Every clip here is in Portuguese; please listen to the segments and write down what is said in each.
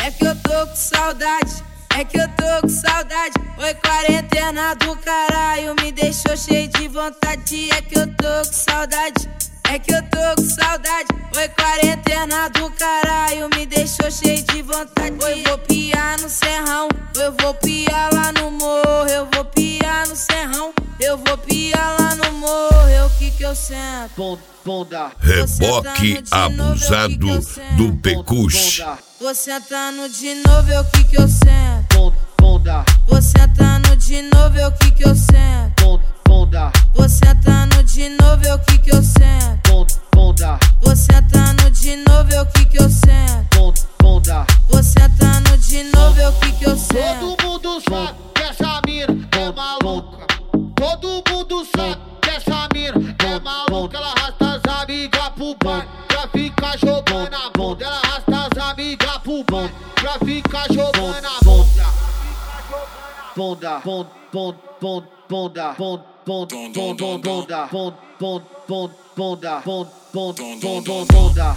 É que eu tô com saudade, é que eu tô com saudade. Oi, quarentena do caralho, me deixou cheio de vontade. É que eu tô com saudade, é que eu tô com saudade. Oi, quarentena do caralho, me deixou cheio de vontade. Oi, vou piar no serrão, eu vou piar lá no morro. Eu vou piar no serrão, eu vou piar lá no morro. Eu que eu sento. Reboque abusado do Pecux. Vou sentando de novo, eu que eu sento. Vou sentando de novo, eu que eu sento. Vou sentando de novo, eu que eu sento. Vou sentando de novo, eu que eu sento. Vou sentando de novo, eu que eu sento. Todo mundo sabe que essa mina é maluca. Todo mundo sabe que essa mina é maluca. Ela arrasta as amigas pro bar pra ficar jogando a bunda. Ela arrasta as amigas pro bar pra ficar jogando a bunda. Bunda, bunda, bunda, bunda, bunda, bunda, bunda, bunda, bunda, bunda, bunda,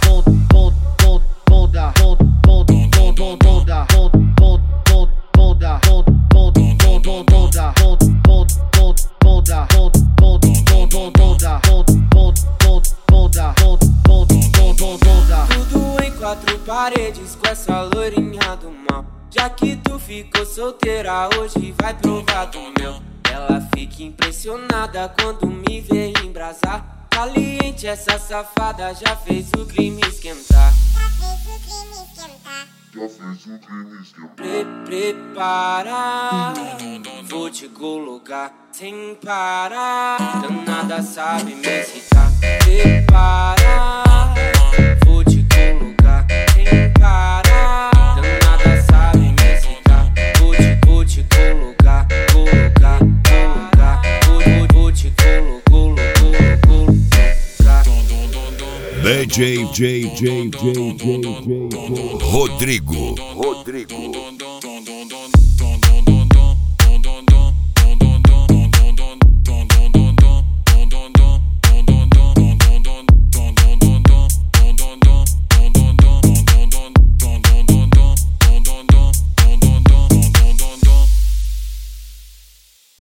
tudo em quatro paredes com essa loirinha do mal. Já que tu ficou solteira, hoje vai provar do meu. Ela fica impressionada quando me vê embrasar. Caliente essa safada, já fez o crime esquentar. Prepara, vou te colocar sem parar. Danada sabe me excitar. Prepara, vou te colocar sem parar. Danada sabe me excitar. Vou te colocar, colocar, colocar. Vou te colocar. DJ Rodrigo.